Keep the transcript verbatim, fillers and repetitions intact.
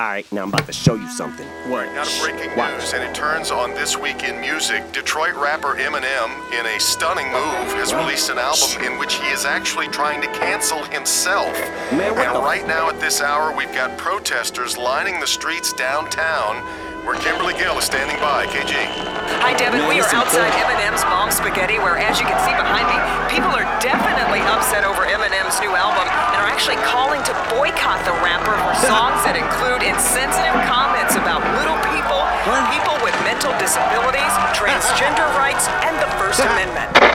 Alright, now I'm about to show you something. What? Now to breaking Watch. news, and it turns on This Week in Music. Detroit rapper Eminem, in a stunning move, has released an album in which he is actually trying to cancel himself. Man, what and the right now at this hour, we've got protesters lining the streets downtown, where Kimberly Gill is standing by. K G. Hi, Devin. Man, We are listen, outside Phil. Eminem's Mom Spaghetti, where, as you can see behind me, people are definitely upset over Eminem's new album and are actually calling to boycott the rapper for songs that include insensitive comments about little people, people with mental disabilities, transgender rights, and the First Amendment.